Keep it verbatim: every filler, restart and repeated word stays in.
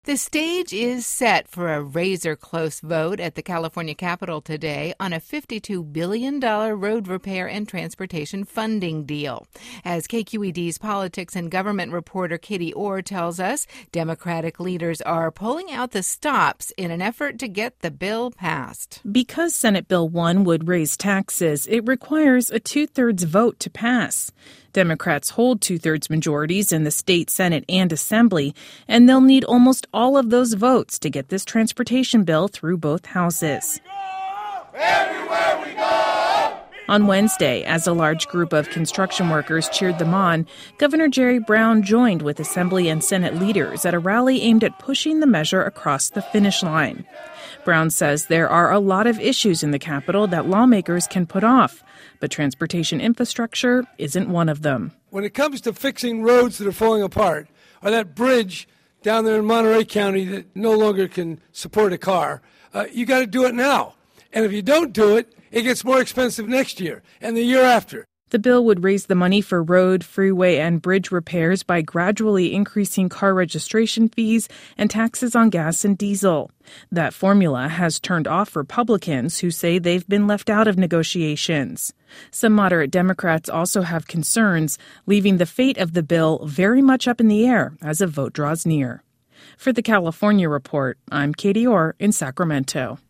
The stage is set for a razor-close vote at the California Capitol today on a fifty-two billion dollars road repair and transportation funding deal. As K Q E D's politics and government reporter Katie Orr tells us, Democratic leaders are pulling out the stops in an effort to get the bill passed. Because Senate Bill one would raise taxes, it requires a two-thirds vote to pass. Democrats hold two-thirds majorities in the state Senate and Assembly, and they'll need almost all of those votes to get this transportation bill through both houses. Everywhere we go! On Wednesday, as a large group of construction workers cheered them on, Governor Jerry Brown joined with Assembly and Senate leaders at a rally aimed at pushing the measure across the finish line. Brown says there are a lot of issues in the Capitol that lawmakers can put off, but transportation infrastructure isn't one of them. When it comes to fixing roads that are falling apart, or that bridge down there in Monterey County that no longer can support a car, uh, you got to do it now. And if you don't do it, it gets more expensive next year and the year after. The bill would raise the money for road, freeway, and bridge repairs by gradually increasing car registration fees and taxes on gas and diesel. That formula has turned off Republicans who say they've been left out of negotiations. Some moderate Democrats also have concerns, leaving the fate of the bill very much up in the air as a vote draws near. For the California Report, I'm Katie Orr in Sacramento.